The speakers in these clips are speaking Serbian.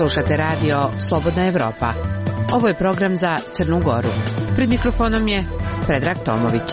Slušate radio Slobodna Evropa. Ovo je program za Crnu Goru. Pred mikrofonom je Predrag Tomović.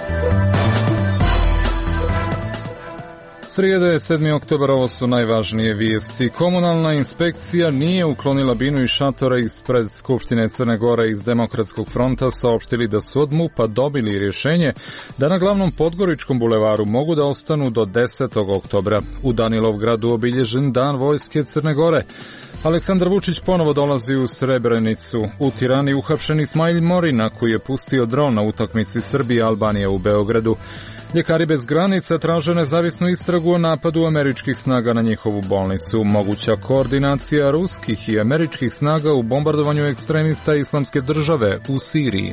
Srijeda je 7. oktobar, ovo su najvažnije vijesti. Komunalna inspekcija nije uklonila binu i šatora ispred Skupštine Crne Gore. Iz Demokratskog fronta saopštili da su od MUP-a dobili rješenje da na glavnom Podgoričkom bulevaru mogu da ostanu do 10. oktobra. U Danilovgradu obilježen Dan vojske Crne Gore. Aleksandar Vučić ponovo dolazi u Srebrenicu. U Tirani uhapšen Ismail Morina koji je pustio dron na utakmici Srbije-Albanija u Beogradu. Ljekari bez granica traže nezavisnu istragu o napadu američkih snaga na njihovu bolnicu. Moguća koordinacija ruskih i američkih snaga u bombardovanju ekstremista Islamske države u Siriji.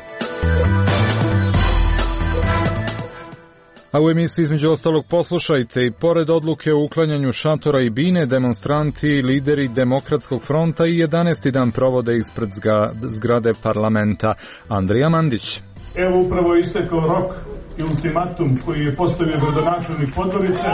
A u emisiji između ostalog poslušajte, i pored odluke o uklanjanju šatora i bine, demonstranti i lideri Demokratskog fronta i 11. dan provode ispred zgrade parlamenta. Andrija Mandić. Evo upravo je istekao rok i ultimatum koji je postavio gradonačelnik Podgorice.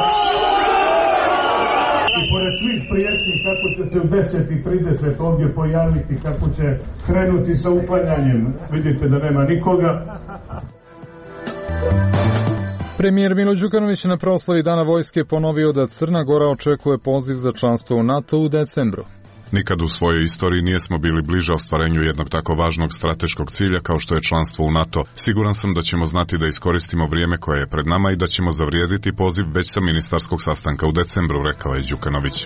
I pored svih prijetnji kako će se u 10:30 ovdje pojaviti, kako će krenuti sa uklanjanjem, vidite da nema nikoga. Premijer Milo Đukanović na proslavi Dana vojske ponovio da Crna Gora očekuje poziv za članstvo u NATO u decembru. Nikad u svojoj istoriji nismo bili bliže ostvarenju jednog tako važnog strateškog cilja kao što je članstvo u NATO. Siguran sam da ćemo znati da iskoristimo vrijeme koje je pred nama i da ćemo zavrijediti poziv već sa ministarskog sastanka u decembru, rekao je Đukanović.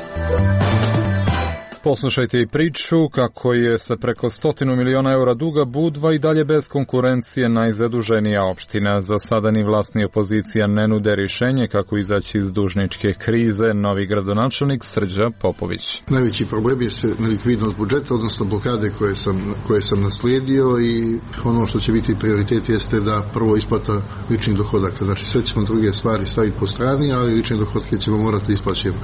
Poslušajte i priču kako je sa preko 100 miliona eura duga Budva i dalje bez konkurencije najzaduženija opština. Za sada ni vlast ni opozicija ne nude rješenje kako izaći iz dužničke krize. Novi gradonačelnik Srđa Popović. Najveći problem je nelikvidnost budžeta, odnosno blokade koje sam naslijedio, i ono što će biti prioritet jeste da prvo isplata ličnih dohodaka. Znači sve ćemo druge stvari staviti po strani, ali lične dohodke ćemo morati isplaćivati.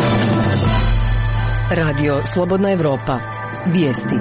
Radio Slobodna Evropa. Vijesti.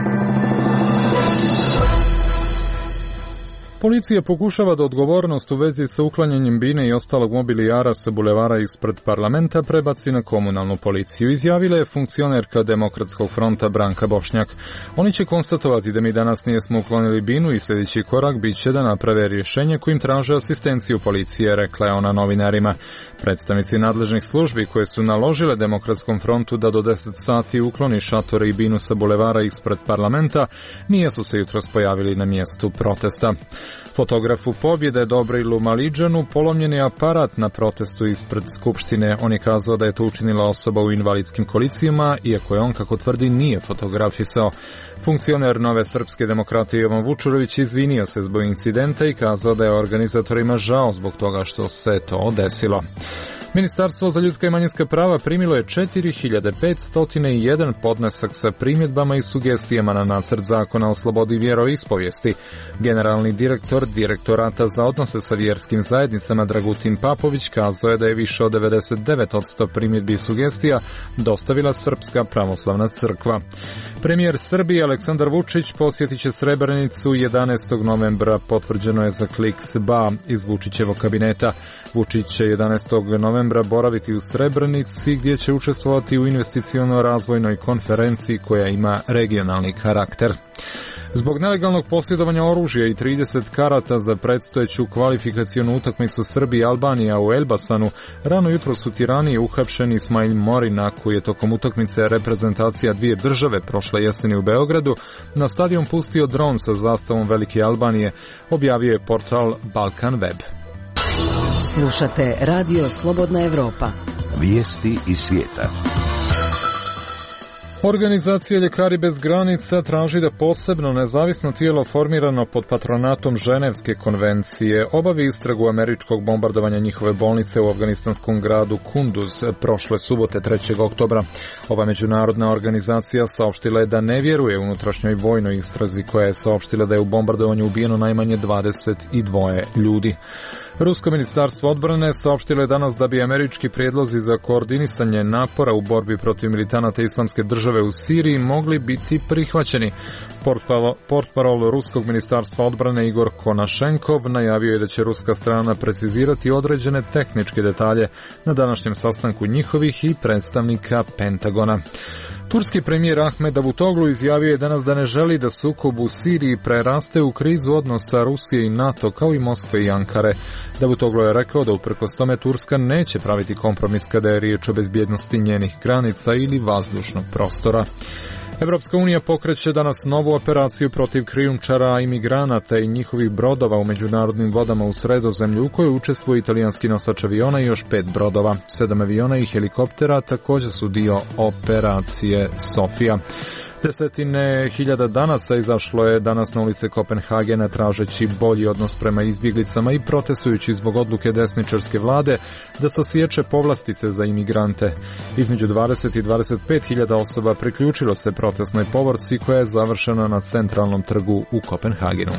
Policija pokušava da odgovornost u vezi sa uklanjanjem bine i ostalog mobilijara sa bulevara ispred parlamenta prebaci na komunalnu policiju, izjavila je funkcionerka Demokratskog fronta Branka Bošnjak. Oni će konstatovati da mi danas nismo uklonili binu i sljedeći korak bit će da naprave rješenje kojim traže asistenciju policije, rekla je ona novinarima. Predstavnici nadležnih službi koje su naložile Demokratskom frontu da do 10 sati ukloni šatore i binu sa bulevara ispred parlamenta nisu se jutros pojavili na mjestu protesta. Fotografu pobjede Dobrilu Maliđanu polomljen je aparat na protestu ispred Skupštine. On je kazao da je to učinila osoba u invalidskim kolicijama, iako je on, kako tvrdi, nije fotografisao. Funkcioner Nove srpske demokratije Jovan Vučurović izvinio se zbog incidenta i kazao da je organizatorima žao zbog toga što se to desilo. Ministarstvo za ljudska i manjinska prava primilo je 4501 podnesak sa primjedbama i sugestijama na nacrt zakona o slobodi vjeroispovijesti. Generalni direktor Direktorata za odnose sa vjerskim zajednicama Dragutin Papović kazao je da je više od 99% primjedbi i sugestija dostavila Srpska pravoslavna crkva. Premijer Srbije Aleksandar Vučić posjetit će Srebrenicu 11. novembra, potvrđeno je za Kliks.ba iz Vučićevog kabineta. Vučić će 11. novembra boraviti u Srebrenici gdje će učestvovati u investiciono-razvojnoj konferenciji koja ima regionalni karakter. Zbog nelegalnog posjedovanja oružja i 30 karata za predstojeću kvalifikacionu utakmicu Srbije i Albanija u Elbasanu, rano jutros u Tirani je uhapšen Ismail Morina, koji je tokom utakmice reprezentacija dvije države prošle jeseni u Beogradu na stadion pustio dron sa zastavom Velike Albanije, objavio je portal Balkan Web. Slušate Radio Slobodna Evropa. Vijesti iz svijeta. Organizacija Ljekari bez granica traži da posebno nezavisno tijelo formirano pod patronatom Ženevske konvencije obavi istragu američkog bombardovanja njihove bolnice u afganistanskom gradu Kunduz prošle subote 3. oktobra. Ova međunarodna organizacija saopštila je da ne unutrašnjoj vojnoj istrazi koja je saopštila da je u bombardovanju ubijeno najmanje 22 ljudi. Rusko ministarstvo odbrane saopštilo je danas da bi američki prijedlozi za koordinisanje napora u borbi protiv militanata Islamske države u Siriji mogli biti prihvaćeni. Portparol Ruskog ministarstva odbrane Igor Konašenkov najavio je da će ruska strana precizirati određene tehničke detalje na današnjem sastanku njihovih i predstavnika Pentagona. Turski premijer Ahmed Davutoglu izjavio je danas da ne želi da sukob u Siriji preraste u krizu odnosa Rusije i NATO kao i Moskve i Ankare. Davutoglu je rekao da uprkos tome Turska neće praviti kompromis kada je riječ o bezbjednosti njenih granica ili vazdušnog prostora. Evropska unija pokreće danas novu operaciju protiv krijumčara imigranata i njihovih brodova u međunarodnim vodama u Sredozemlju u kojoj učestvuje italijanski nosač aviona i još 5 brodova. 7 aviona i helikoptera također su dio operacije Sofija. Desetine hiljada danaca izašlo je danas na ulice Kopenhagena tražeći bolji odnos prema izbjeglicama i protestujući zbog odluke desničarske vlade da sasječe povlastice za imigrante. Između 20 i 25 hiljada osoba priključilo se protestnoj povorci koja je završena na centralnom trgu u Kopenhagenu.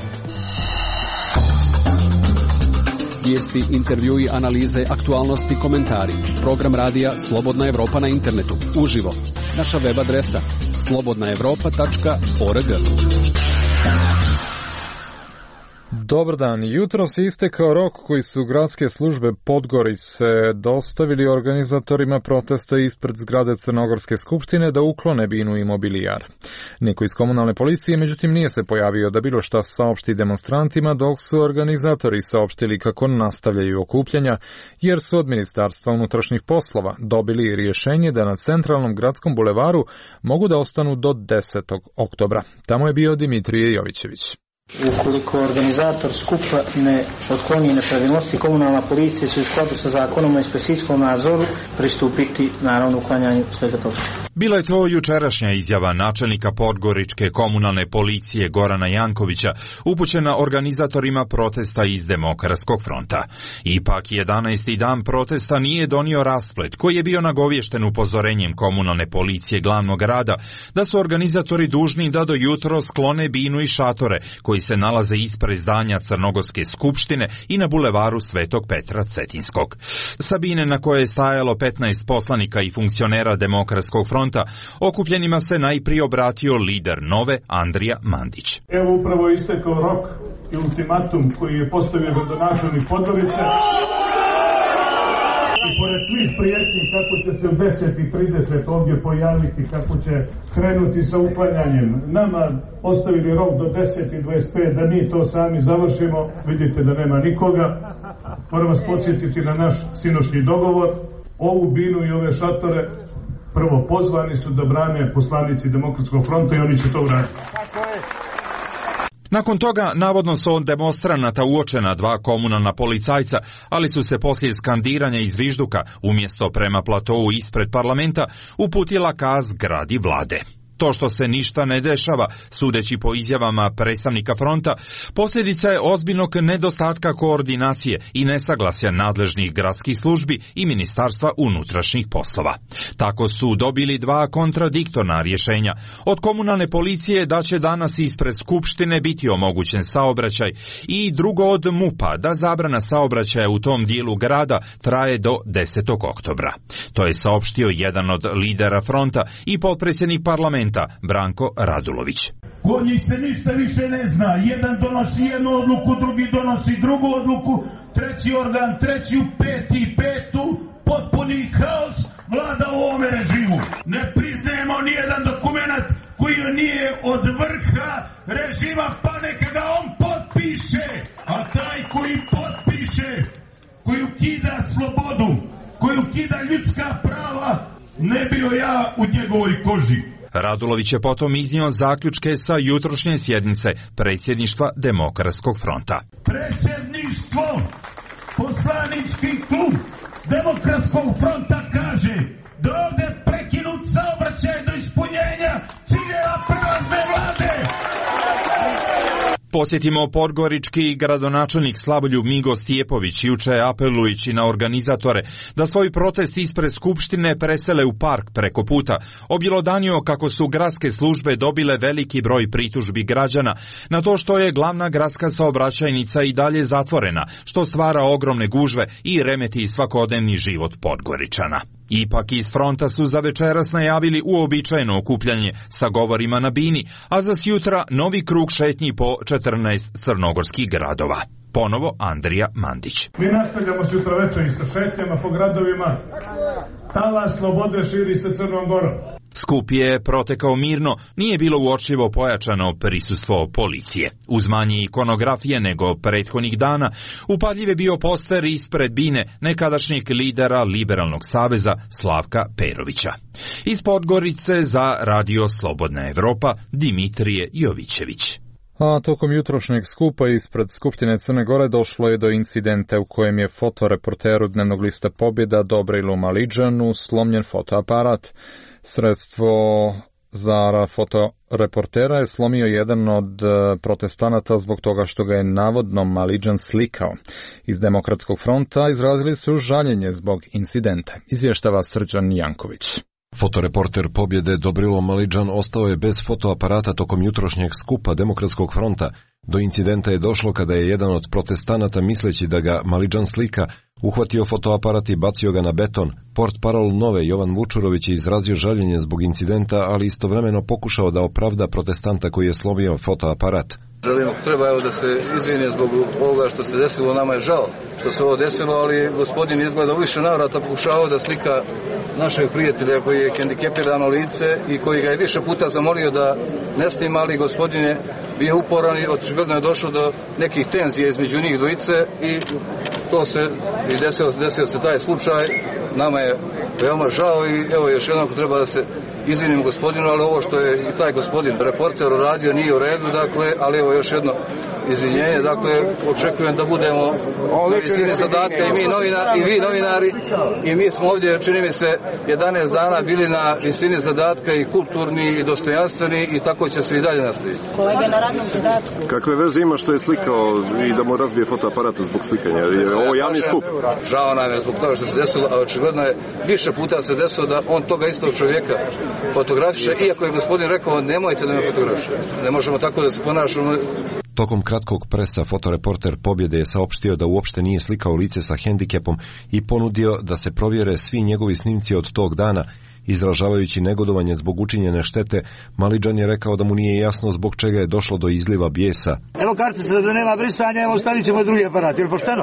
Vijesti, intervjui, analize, aktualnosti, komentari. Program radija Slobodna Evropa na internetu. Uživo. Naša web adresa slobodnaevropa.org. Dobar dan. Jutro se istekao rok koji su gradske službe Podgorice dostavili organizatorima protesta ispred zgrade Crnogorske skupštine da uklone binu i mobilijar. Niko iz komunalne policije međutim nije se pojavio da bilo šta saopšti demonstrantima, dok su organizatori saopštili kako nastavljaju okupljanja jer su od Ministarstva unutrašnjih poslova dobili rješenje da na centralnom gradskom bulevaru mogu da ostanu do 10. oktobra. Tamo je bio Dimitrije Jovićević. Ukoliko organizator skupa ne otkloni nepravilnosti, komunalna policija će u skladu sa zakonom o inspekcijskom nadzoru pristupiti naravno uklanjanju svega toga. Bila je to jučerašnja izjava načelnika Podgoričke komunalne policije Gorana Jankovića upućena organizatorima protesta iz Demokratskog fronta. Ipak 11. dan protesta nije donio rasplet koji je bio nagovješten upozorenjem komunalne policije glavnog grada da su organizatori dužni da do jutro sklone binu i šatore koji se nalaze ispred zdanja Crnogorske skupštine i na bulevaru Svetog Petra Cetinskog. Sa bine na koje je stajalo 15 poslanika i funkcionera Demokratskog fronta, okupljenima se najprije obratio lider Nove Andrija Mandić. Evo upravo istekao rok i ultimatum koji je postavio gradonačelnik Podgorice. I pored svih prijetnji kako će se u 10:30 ovdje pojaviti, kako će krenuti sa uklanjanjem, nama ostavili rok do 10:25 da mi to sami završimo, vidite da nema nikoga. Moram vas podsjetiti na naš sinoćni dogovor, ovu binu i ove šatore prvo pozvani su da brane poslanici Demokratskog fronta i oni će to uraditi. Nakon toga, navodno su od demonstranata uočena 2 komunalna policajca, ali su se poslije skandiranja i zvižduka, umjesto prema platovu ispred parlamenta, uputila ka zgradi vlade. To što se ništa ne dešava, sudeći po izjavama predstavnika fronta, posljedica je ozbiljnog nedostatka koordinacije i nesaglasja nadležnih gradskih službi i Ministarstva unutrašnjih poslova. Tako su dobili 2 kontradiktorna rješenja. Od komunalne policije da će danas ispred skupštine biti omogućen saobraćaj i drugo od MUP-a da zabrana saobraćaja u tom dijelu grada traje do 10. oktobra. To je saopštio jedan od lidera fronta i potpredsjednik parlamenta Branko Radulović. Kod njih se ništa više ne zna. Jedan donosi jednu odluku, drugi donosi drugu odluku, treći organ, treću, petu, potpuni haos vlada u ovome režimu. Ne priznajemo nijedan dokument koji nije od vrha režima, pa neka ga on potpiše. A taj koji potpiše, koji ukida slobodu, koji ukida ljudska prava, ne bio ja u njegovoj koži. Radulović je potom iznio zaključke sa jutrošnje sjednice predsjedništva Demokratskog fronta. Predsjedništvo, poslanički klub Demokratskog fronta kaže da ovdje prekinut saobraćaj do ispunjenja ciljeva prelazne vlade. Podsjetimo, podgorički gradonačelnik Slavoljub Migo Stjepović juče apelujući na organizatore da svoj protest ispred skupštine presele u park preko puta, objelodanio kako su gradske službe dobile veliki broj pritužbi građana na to što je glavna gradska saobraćajnica i dalje zatvorena, što stvara ogromne gužve i remeti svakodnevni život Podgoričana. Ipak iz fronta su za večeras najavili uobičajeno okupljanje sa govorima na bini, a za sjutra novi krug šetnji po 14 crnogorskih gradova. Ponovo Andrija Mandić. Mi nastavljamo sutra večer i sa šetnjama po gradovima. Talas slobode širi se Crnom Gorom. Skup je protekao mirno, nije bilo uočljivo pojačano prisustvo policije. Uz manje ikonografije nego prethodnih dana, upadljiv je bio poster ispred bine nekadašnjeg lidera Liberalnog saveza Slavka Perovića. Iz Podgorice za Radio Slobodna Evropa Dimitrije Jovićević. A tokom jutrošnjeg skupa ispred Skupštine Crne Gore došlo je do incidenta u kojem je fotoreporteru dnevnog lista Pobjeda Dobrilu Maliđanu slomljen fotoaparat. Sredstvo za fotoreportera je slomio jedan od protestanata zbog toga što ga je navodno Maliđan slikao. Iz Demokratskog fronta izrazili su žaljenje zbog incidenta, izvještava Srđan Janković. Fotoreporter Pobjede Dobrilo Maliđan ostao je bez fotoaparata tokom jutrošnjeg skupa Demokratskog fronta. Do incidenta je došlo kada je jedan od protestanata, misleći da ga Maliđan slika, uhvatio fotoaparat i bacio ga na beton. Portparol Nove Jovan Vučurović je izrazio žaljenje zbog incidenta, ali istovremeno pokušao da opravda protestanta koji je slomio fotoaparat. Želim, ako treba, da se izvini zbog ovoga što se desilo, nama je žao što se ovo desilo, ali gospodin izgleda u više navrata pokušao da slika našeg prijatelja koji je hendikepirano lice i koji ga je više puta zamolio da ne snima, ali gospodin je bio uporan i očigledno je došlo do nekih tenzija između njih dvojice i to se i desio se taj slučaj. Nama je veoma žao i evo još jednom treba da se izvinim gospodinu, ali ovo što je i taj gospodin reporter uradio nije u redu, dakle, ali evo još jedno izvinjenje, dakle, očekujem da budemo na visini zadatka i vi novinari i mi smo ovdje, čini mi se, 11 dana bili na visini zadatka i kulturni i dostojanstveni i tako će se i dalje nastaviti. Kolega na radnom zadatku. Kakve veze ima što je slikao i da mu razbije fotoaparat zbog slikanja? Je ovo javni skup? Žao nam je zbog toga što se desilo, a očigledno je više puta se desilo da on toga istog čovjeka fotografiše, iako je gospodin rekao nemojte da me fotografiše. Ne možemo tako da se ponašamo. Tokom kratkog presa fotoreporter Pobjede je saopštio da uopšte nije slikao lice sa hendikepom i ponudio da se provjere svi njegovi snimci od tog dana. Izražavajući negodovanje zbog učinjene štete, Maliđan je rekao da mu nije jasno zbog čega je došlo do izliva bijesa. Evo kartica da nema brisanja, evo stavit ćemo drugi aparat, je li pošteno?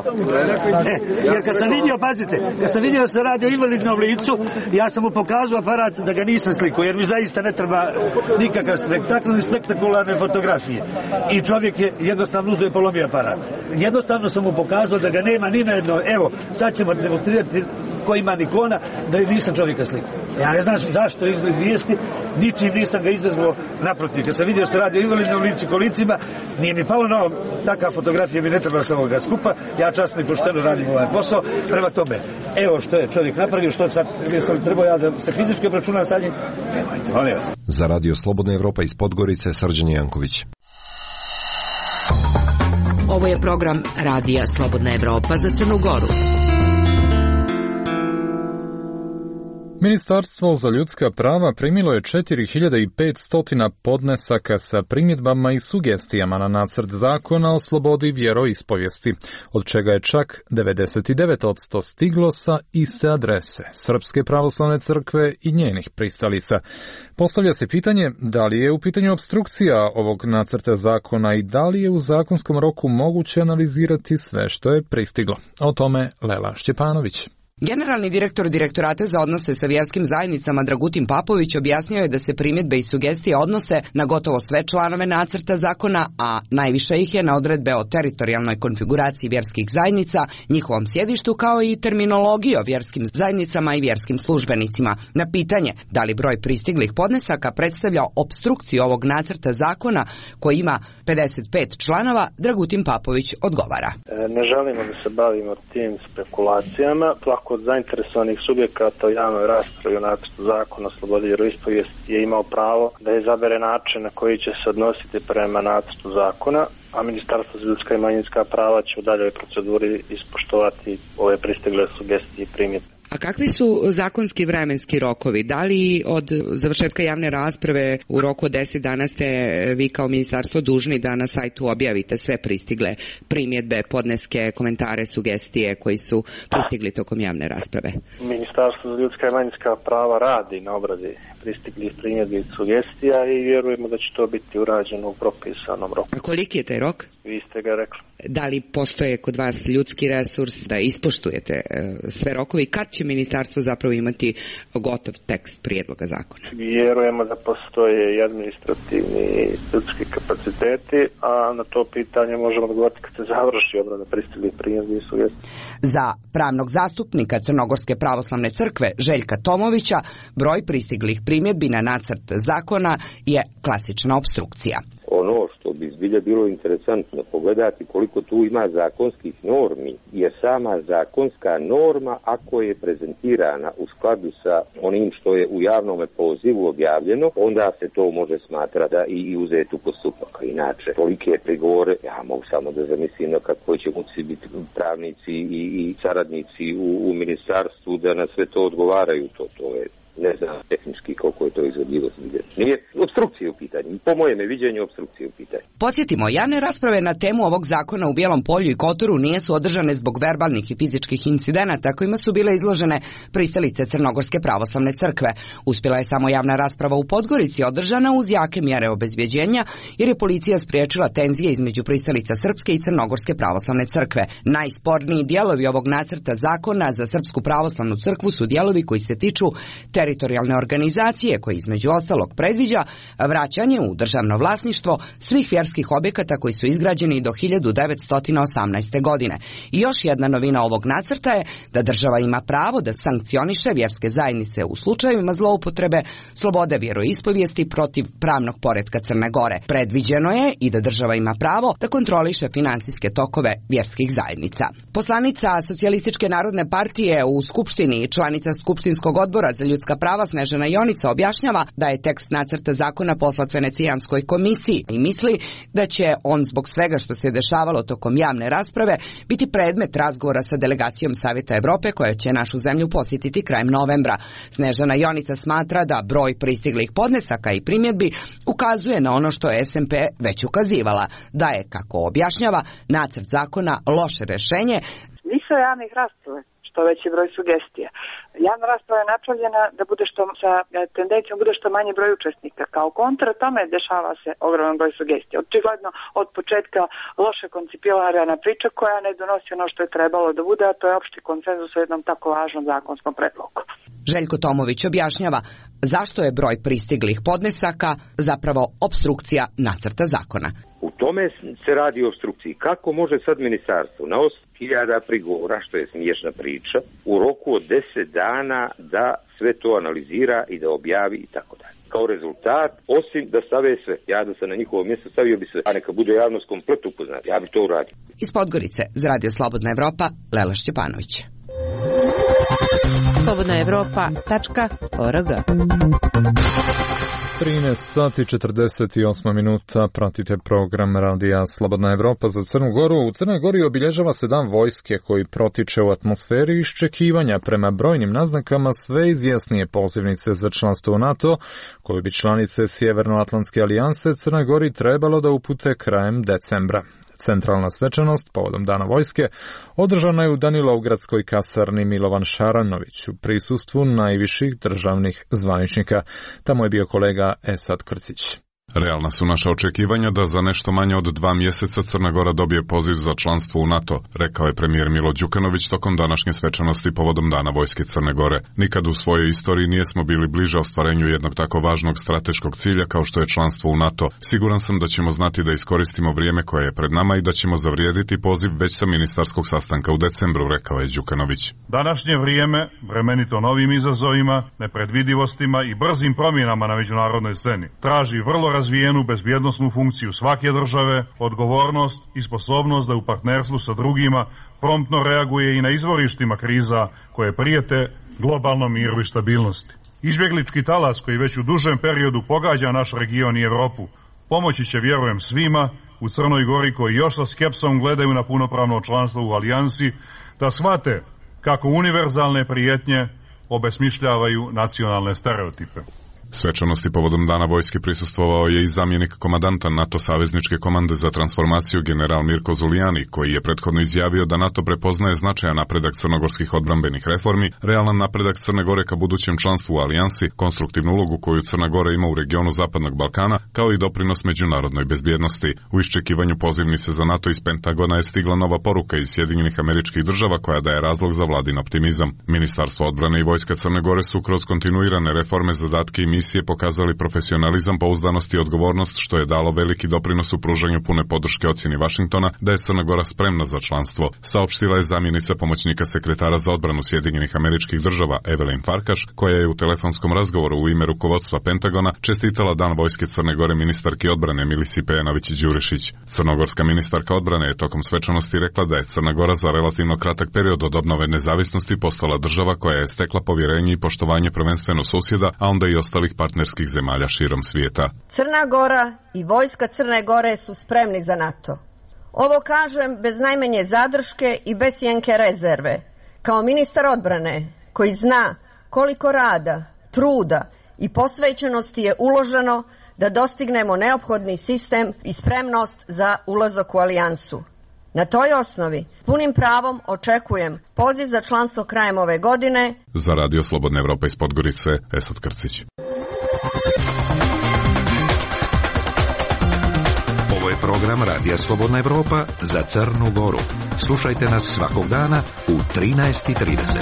Jer kad sam vidio, pazite, kad sam vidio da se radi o invalidnom licu, ja sam mu pokazao aparat da ga nisam slikao, jer mi zaista ne treba nikakav spektakl ni spektakularne fotografije. I čovjek je jednostavno uzeo i polomio aparat. Jednostavno sam mu pokazao da ga nema ni na jedno, evo, sad ćemo demonstrirati ko ima Nikona, da nisam čovjeka slikao. Ja ne znam zašto izgled vijesti, ničim nisam ga izazvao, naprotiv. Kad sam vidio se radi o invalidnom licu kolicima, nije mi palo na ovom, takva fotografija mi ne treba sa ovoga skupa, ja časno i pošteno radim ovaj posao, prema tome, evo što je čovjek napravio, što sad trebao ja da se fizički obračunam sa njim, molim vas. Za Radio Slobodna Evropa iz Podgorice, Srđan Janković. Ovo je program Radija Slobodna Evropa za Crnu Goru. Ministarstvo za ljudska prava primilo je 4500 podnesaka sa primjedbama i sugestijama na nacrt zakona o slobodi vjeroispovijesti, od čega je čak 99% stiglo sa iste adrese, Srpske pravoslavne crkve i njenih pristalica. Postavlja se pitanje da li je u pitanju opstrukcija ovog nacrta zakona i da li je u zakonskom roku moguće analizirati sve što je pristiglo. O tome Lela Šćepanović. Generalni direktor Direktorata za odnose sa vjerskim zajednicama Dragutin Papović objasnio je da se primjedbe i sugestije odnose na gotovo sve članove nacrta zakona, a najviše ih je na odredbe o teritorijalnoj konfiguraciji vjerskih zajednica, njihovom sjedištu kao i terminologiji o vjerskim zajednicama i vjerskim službenicima. Na pitanje da li broj pristiglih podnesaka predstavlja opstrukciju ovog nacrta zakona koji ima 55 članova, Dragutin Papović odgovara. Ne želimo da se bavimo tim spekulacijama. Kod zainteresovanih subjekata u javnoj raspravi o nacrtu zakona o slobodi vjeroispovijesti je imao pravo da izabere način na koji će se odnositi prema nacrtu zakona, a Ministarstvo za ljudska i manjinska prava će u daljoj proceduri ispoštovati ove pristigle sugestije i primjedbe. A kakvi su zakonski vremenski rokovi? Da li od završetka javne rasprave u roku od 10 dana ste vi kao ministarstvo dužni da na sajtu objavite sve pristigle primjedbe, podneske, komentare, sugestije koji su pristigli tokom javne rasprave? Ministarstvo za ljudska i manjinska prava radi na obradi pristiglih primjedbi i sugestija i vjerujemo da će to biti urađeno u propisanom roku. A koliki je taj rok? Vi ste ga rekli. Da li postoje kod vas ljudski resurs da ispoštujete sve rokove i kad će ministarstvo zapravo imati gotov tekst prijedloga zakona? Vjerujemo da postoje i administrativni i ljudski kapaciteti, a na to pitanje možemo odgovoriti kad se završi obrada pristiglih primjedbi i sugestija. Za pravnog zastupnika Crnogorske pravoslavne crkve Željka Tomovića broj pristiglih primjedbi na nacrt zakona je klasična opstrukcija. Ono što bi zbilja bilo interesantno pogledati koliko tu ima zakonskih normi, jer sama zakonska norma, ako je prezentirana u skladu sa onim što je u javnom pozivu objavljeno, onda se to može smatrati da i uzeti u postupak. Inače, tolike prigovore, ja mogu samo da zamislim kako će moći biti pravnici i saradnici u ministarstvu da na sve to odgovaraju. To je, ne znam, tehnički koliko je to izvodljivo. Nije opstrukcija u pitanju. Po mojem viđenju opstrukcija u pitanju. Podsjetimo, javne rasprave na temu ovog zakona u Bijelom Polju i Kotoru nije su održane zbog verbalnih i fizičkih incidenata kojima su bile izložene pristalice Crnogorske pravoslavne crkve. Uspjela je samo javna rasprava u Podgorici održana uz jake mjere obezbjeđenja jer je policija spriječila tenzije između pristalica Srpske i Crnogorske pravoslavne crkve. Najsporniji dijelovi ovog nacrta zakona za Srpsku pravoslavnu crkvu su dijelovi koji se tiču teritorijalne organizacije koji između ostalog predviđa vraćanje u državno vlasništvo svih vjerskih objekata koji su izgrađeni do 1918. godine. I još jedna novina ovog nacrta je da država ima pravo da sankcioniše vjerske zajednice u slučajevima zloupotrebe slobode vjeroispovijesti protiv pravnog poretka Crne Gore. Predviđeno je i da država ima pravo da kontroliše finansijske tokove vjerskih zajednica. Poslanica Socijalističke narodne partije u Skupštini i članica Skupštinskog odbora za ljudska prava Snežana Jonica objašnjava da je tekst nacrta zakona poslat Venecijanskoj komisiji i misli da će on zbog svega što se dešavalo tokom javne rasprave biti predmet razgovora sa delegacijom Savjeta Evrope koja će našu zemlju posjetiti krajem novembra. Snežana Jonica smatra da broj pristiglih podnesaka i primjedbi ukazuje na ono što je SMP već ukazivala, da je, kako objašnjava, nacrt zakona loše rješenje. Nisu javnih rasprave, što veći broj sugestija. Javna rasprava je napravljena da bude sa tendencijom bude što manje broj učesnika. Kao kontra tome dešava se ogroman broj sugestija. Očigledno od početka loše koncipirana priča koja ne donosi ono što je trebalo da bude, a to je opšti konsenzus u jednom tako važnom zakonskom predlogu. Željko Tomović objašnjava zašto je broj pristiglih podnesaka zapravo opstrukcija nacrta zakona. U tome se radi o opstrukciji. Kako može sad ministarstvo na 8.000 prigovora, što je smiješna priča, u roku od 10 dana da sve to analizira i da objavi i tako dalje. Kao rezultat, osim da stave sve, ja da sam na njihovo mjesto stavio bi sve, a neka bude javnost komplet upoznat, ja bi to uradio. Iz Podgorice za Radio Slobodna Evropa, Lela Šćepanović. slobodnaevropa.org 13 sati 48 minuta, pratite program Radija Slobodna Evropa za Crnu Goru. U Crnoj Gori obilježava se Dan vojske koji protiče u atmosferi iščekivanja prema brojnim naznakama sve izvjesnije pozivnice za članstvo u NATO, koju bi članice Sjevernoatlantske alijanse Crnoj Gori trebalo da upute krajem decembra. Centralna svečanost povodom Dana vojske održana je u Danilovgradskoj kasarni Milovan Šaranović u prisustvu najviših državnih zvaničnika. Tamo je bio kolega Esad Krcić. Realna su naša očekivanja da za nešto manje od 2 mjeseca Crna Gora dobije poziv za članstvo u NATO, rekao je premijer Milo Đukanović tokom današnje svečanosti povodom Dana vojske Crne Gore. Nikad u svojoj istoriji nijesmo bili bliže ostvarenju jednog tako važnog strateškog cilja kao što je članstvo u NATO. Siguran sam da ćemo znati da iskoristimo vrijeme koje je pred nama i da ćemo zavrijediti poziv već sa ministarskog sastanka u decembru, rekao je Đukanović. Današnje vrijeme, bremenito novim izazovima, nepredvidivostima i brzim promjenama na međunarodnoj sceni, traži vrlo razvijenu bezbjednosnu funkciju svake države, odgovornost i sposobnost da u partnerstvu sa drugima promptno reaguje i na izvorištima kriza koje prijete globalnom miru i stabilnosti. Izbjeglički talas koji već u dužem periodu pogađa naš region i Evropu pomoći će, vjerujem, svima u Crnoj Gori koji još sa skepsom gledaju na punopravno članstvo u alijansi da shvate kako univerzalne prijetnje obesmišljavaju nacionalne stereotipe. Svečanosti povodom Dana vojske prisustvovao je i zamjenik komandanta NATO savezničke komande za transformaciju general Mirko Zulijani, koji je prethodno izjavio da NATO prepoznaje značajan napredak crnogorskih odbrambenih reformi, realan napredak Crne Gore ka budućem članstvu u alijansi, konstruktivnu ulogu koju Crna Gora ima u regionu Zapadnog Balkana, kao i doprinos međunarodnoj bezbjednosti. U iščekivanju pozivnice za NATO iz Pentagona je stigla nova poruka iz Sjedinjenih Američkih Država koja daje razlog za vladin optimizam. Ministarstvo odbrane i vojska Crne Gore su kroz kontinuirane reforme, zadatke i misije pokazali profesionalizam, pouzdanost i odgovornost, što je dalo veliki doprinos u pružanju pune podrške ocjeni Vašingtona da je Crna Gora spremna za članstvo, saopštila je zamjenica pomoćnika sekretara za odbranu Sjedinjenih Američkih Država Evelyn Farkaš, koja je u telefonskom razgovoru u ime rukovodstva Pentagona čestitala Dan vojske Crne Gore ministarki odbrane Milisi Pejanović-Đurišić. Crnogorska ministarka odbrane je tokom svečanosti rekla da je Crna Gora za relativno kratak period od obnove nezavisnosti postala država koja je stekla povjerenje i poštovanje prvenstveno susjeda, a onda i ostalih partnerskih zemalja širom svijeta. Crna Gora i vojska Crne Gore su spremni za NATO. Ovo kažem bez najmanje zadrške i bez sjenke rezerve. Kao ministar odbrane koji zna koliko rada, truda i posvećenosti je uloženo da dostignemo neophodni sistem i spremnost za ulazak u alijansu. Na toj osnovi punim pravom očekujem poziv za članstvo krajem ove godine. Za Radio Slobodna Evropa iz Podgorice, Esad Krcić. Ovo je program Radija Slobodna Evropa za Crnu Goru. Slušajte nas svakog dana u 13:30.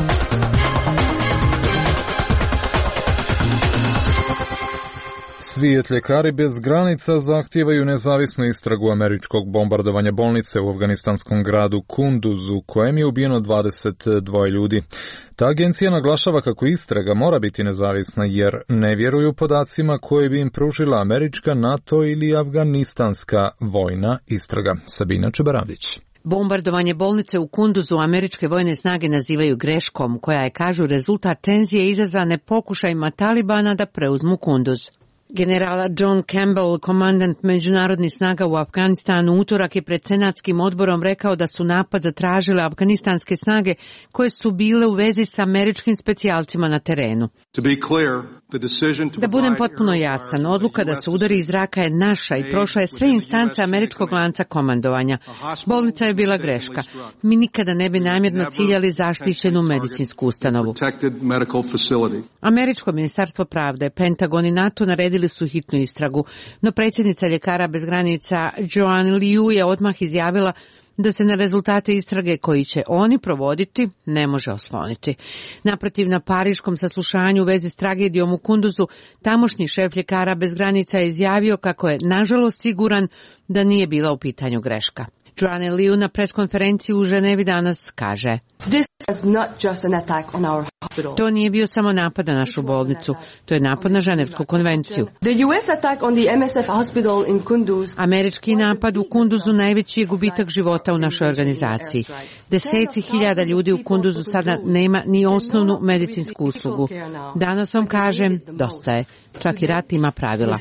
Svijet ljekari bez granica zahtijevaju nezavisnu istragu američkog bombardovanja bolnice u afganistanskom gradu Kunduzu, kojem je ubijeno 22 ljudi. Ta agencija naglašava kako istraga mora biti nezavisna jer ne vjeruju podacima koje bi im pružila američka, NATO ili afganistanska vojna istraga. Sabina Čebaradić. Bombardovanje bolnice u Kunduzu američke vojne snage nazivaju greškom, koja je, kažu, rezultat tenzije izazvane pokušajima Talibana da preuzmu Kunduz. General John Campbell, komandant međunarodnih snaga u Afganistanu, utorak je pred senatskim odborom rekao da su napad zatražile afganistanske snage koje su bile u vezi sa američkim specijalcima na terenu. Da budem potpuno jasan, odluka da se udari iz zraka je naša i prošla je sve instance američkog lanca komandovanja. Bolnica je bila greška. Mi nikada ne bi namjerno ciljali zaštićenu medicinsku ustanovu. Američko ministarstvo pravde, Pentagon i NATO naredili su hitnu istragu, no predsjednica Ljekara bez granica Joanne Liu je odmah izjavila da se na rezultate istrage koji će oni provoditi ne može osloniti. Naprotiv, na pariškom saslušanju u vezi s tragedijom u Kunduzu, tamošnji šef Ljekara bez granica je izjavio kako je nažalost siguran da nije bila u pitanju greška. Joanne Liu na preskonferenciji u Ženevi danas kaže: To nije bio samo napad na našu bolnicu, to je napad na Ženevsku konvenciju. Američki napad u Kunduzu najveći je gubitak života u našoj organizaciji. Deseci hiljada ljudi u Kunduzu sada nema ni osnovnu medicinsku uslugu. Danas vam kažem, dosta je. Čak i rat ima pravila.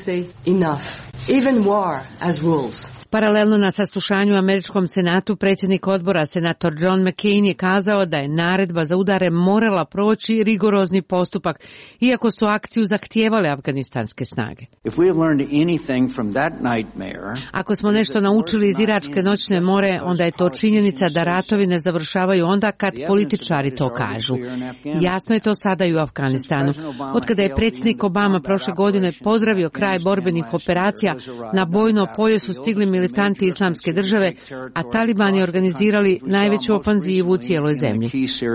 Paralelno na saslušanju u američkom senatu, predsjednik odbora, senator John McCain, je kazao da je naredba za udare morala proći rigorozni postupak, iako su akciju zahtijevale afganistanske snage. Ako smo nešto naučili iz iračke noćne more, onda je to činjenica da ratovi ne završavaju onda kad političari to kažu. Jasno je to sada i u Afganistanu. Otkada je predsjednik Obama prošle godine pozdravio kraj borbenih operacija, na bojno polje su stigli militanti Islamske države, a Talibani organizirali najveću ofanzivu u cijeloj zemlji.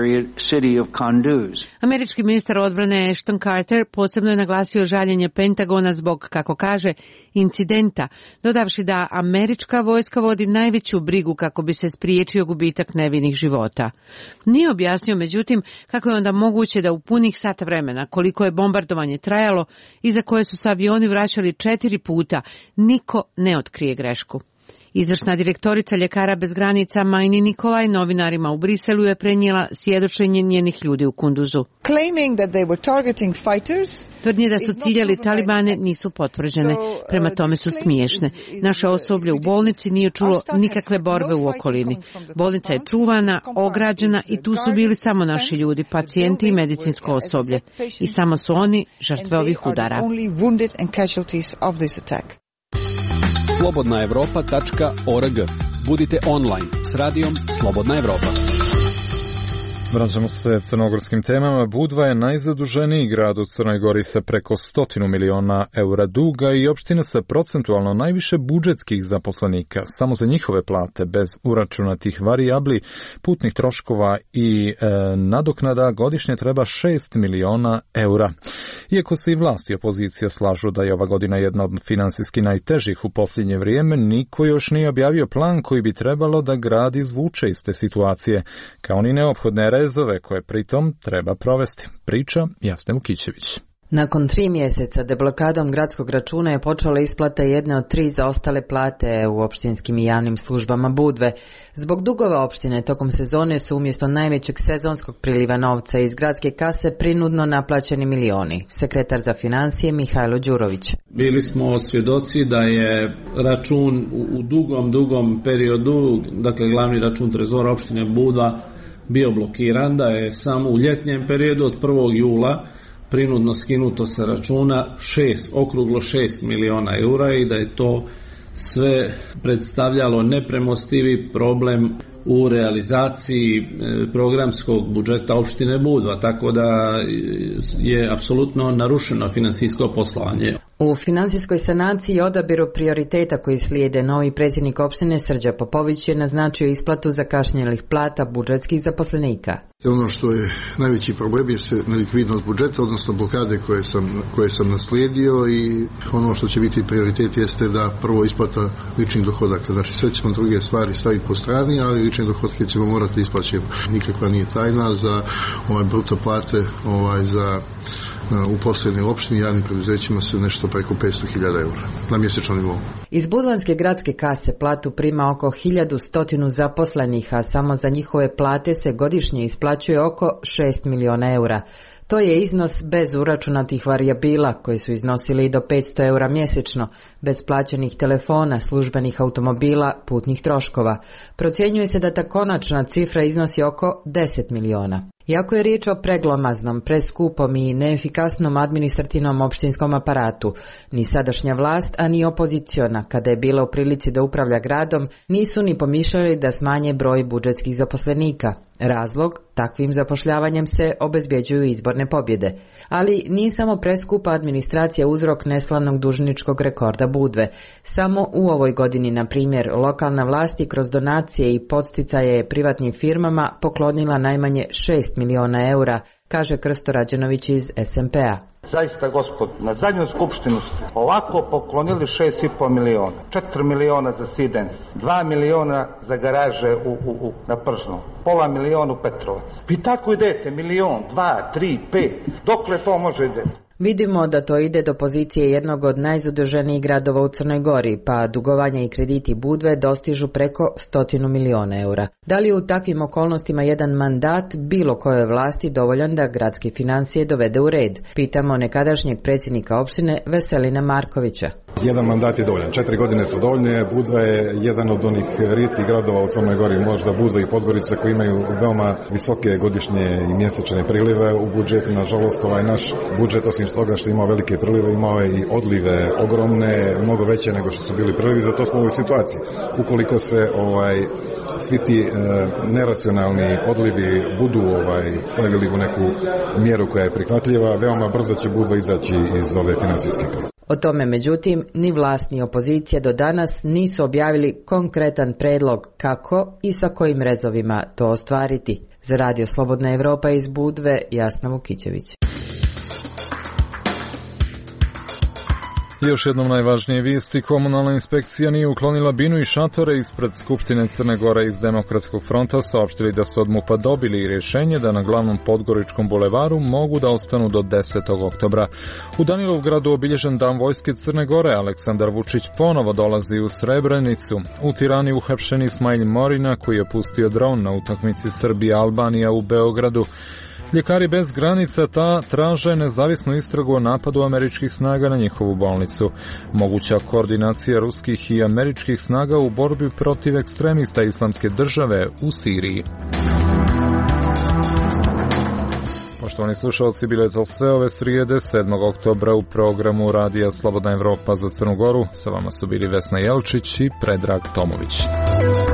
Američki ministar odbrane Ashton Carter posebno je naglasio žaljenje Pentagona zbog, kako kaže, incidenta, dodavši da američka vojska vodi najveću brigu kako bi se spriječio gubitak nevinih života. Nije objasnio, međutim, kako je onda moguće da u punih sat vremena, koliko je bombardovanje trajalo i za koje su se avioni vraćali 4 puta, niko ne otkrije grešku. Izvršna direktorica Ljekara bez granica Majni Nikolaj novinarima u Briselu je prenijela svjedočenje njenih ljudi u Kunduzu. Tvrdnje da su ciljali Talibane nisu potvrđene, prema tome su smiješne. Naše osoblje u bolnici nije čulo nikakve borbe u okolini. Bolnica je čuvana, ograđena i tu su bili samo naši ljudi, pacijenti i medicinsko osoblje. I samo su oni žrtve ovih udara. slobodnaevropa.org. Budite online s radijom Slobodna Evropa. Vraćamo se crnogorskim temama. Budva je najzaduženiji grad u Crnoj Gori sa preko 100 miliona eura duga i opština sa procentualno najviše budžetskih zaposlenika. Samo za njihove plate, bez uračunatih varijabli, putnih troškova i nadoknada, godišnje treba 6 miliona eura. Iako se i vlast i opozicija slažu da je ova godina jedna od finansijski najtežih u posljednje vrijeme, niko još nije objavio plan koji bi trebalo da grad izvuče iz te situacije, kao ni neophodne rezove koje pritom treba provesti. Priča Jasna Vukićević. Nakon 3 mjeseca deblokadom gradskog računa je počela isplata jedne od 3 zaostale plate u opštinskim i javnim službama Budve. Zbog dugova opštine tokom sezone su umjesto najvećeg sezonskog priliva novca iz gradske kase prinudno naplaćeni milioni. Sekretar za financije Mihajlo Đurović. Bili smo svjedoci da je račun u dugom periodu, dakle glavni račun trezora opštine Budva, bio blokiran, da je samo u ljetnjem periodu od 1. jula prinudno skinuto sa računa okruglo 6 miliona eura i da je to sve predstavljalo nepremostivi problem u realizaciji programskog budžeta opštine Budva, tako da je apsolutno narušeno finansijsko poslovanje. U finansijskoj sanaciji i odabiru prioriteta koji slijede, novi predsjednik opštine Srđa Popović je naznačio isplatu zakašnjelih plata budžetskih zaposlenika. Ono što je najveći problem je nelikvidnost budžeta, odnosno blokade koje sam naslijedio, i ono što će biti prioritet jeste da prvo isplata ličnih dohodaka. Znači sve ćemo druge stvari staviti po strani, ali lične dohodke ćemo morati isplaćati. Nikakva nije tajna za bruto plate za uposlene u opštini javnim preduzećima se nešto preko 500.000 eura na mjesečnom nivou. Iz budvanske gradske kase platu prima oko 1100 zaposlenih, a samo za njihove plate se godišnje isplaćuje oko 6 miliona eura. To je iznos bez uračunatih varijabila koji su iznosili i do 500 eura mjesečno, bez plaćenih telefona, službenih automobila, putnih troškova. Procjenjuje se da ta konačna cifra iznosi oko 10 miliona. Iako je riječ o preglomaznom, preskupom i neefikasnom administrativnom opštinskom aparatu, ni sadašnja vlast, a ni opoziciona, kada je bila u prilici da upravlja gradom, nisu ni pomišljali da smanje broj budžetskih zaposlenika. Razlog, takvim zapošljavanjem se obezbjeđuju izborne pobjede. Ali nije samo preskupa administracija uzrok neslavnog dužničkog rekorda Budve. Samo u ovoj godini, na primjer, lokalna vlast kroz donacije i podsticaje privatnim firmama poklonila najmanje 6 miliona eura, kaže Krsto Rađenović iz SMP-a. Zaista, gospod, na zadnju skupštinu ste ovako poklonili 6,5 miliona. 4 miliona za Sidens, 2 miliona za garaže na Pržnu, pola miliona u Petrovac. Vi tako idete, milion, 2, 3, 5, dokle to može ideti? Vidimo da to ide do pozicije jednog od najzaduženijih gradova u Crnoj Gori, pa dugovanja i krediti Budve dostižu preko 100 miliona eura. Da li je u takvim okolnostima jedan mandat bilo kojoj vlasti dovoljan da gradske financije dovede u red? Pitamo nekadašnjeg predsjednika opštine Veselina Markovića. Jedan mandat je dovoljan, 4 godine su dovoljne. Budva je jedan od onih rijetkih gradova u Crnoj Gori, možda Budva i Podgorica, koji imaju veoma visoke godišnje i mjesečne prilive u budžetu. Nažalost, ovaj naš budžet, osim toga što imao velike prilive, imao je i odlive ogromne, mnogo veće nego što su bili prilivi, zato smo u ovoj situaciji. Ukoliko se svi ti neracionalni odlivi budu stavili u neku mjeru koja je prihvatljiva, veoma brzo će Budva izaći iz ove finansijske krize. O tome, međutim, ni vlast ni opozicija do danas nisu objavili konkretan predlog kako i sa kojim rezovima to ostvariti. Za Radio Slobodna Evropa iz Budve, Jasna Vukićević. Još jednom najvažnije vijesti, komunalna inspekcija nije uklonila binu i šatore ispred Skupštine Crne Gore iz Demokratskog fronta, saopštili da su od MUP-a dobili rješenje da na glavnom Podgoričkom bulevaru mogu da ostanu do 10. oktobra. U Danilovgradu obilježen dan vojske Crne Gore, Aleksandar Vučić ponovo dolazi u Srebrenicu. U Tirani uhapšen Ismail Morina koji je pustio dron na utakmici Srbija-Albanija u Beogradu. Ljekari bez granica traže nezavisnu istragu o napadu američkih snaga na njihovu bolnicu. Moguća koordinacija ruskih i američkih snaga u borbi protiv ekstremista Islamske države u Siriji. Poštovani slušalci, bile to sve ove srijede 7. oktobra u programu Radija Slobodna Evropa za Crnu Goru. Sa vama su bili Vesna Jelčić i Predrag Tomović.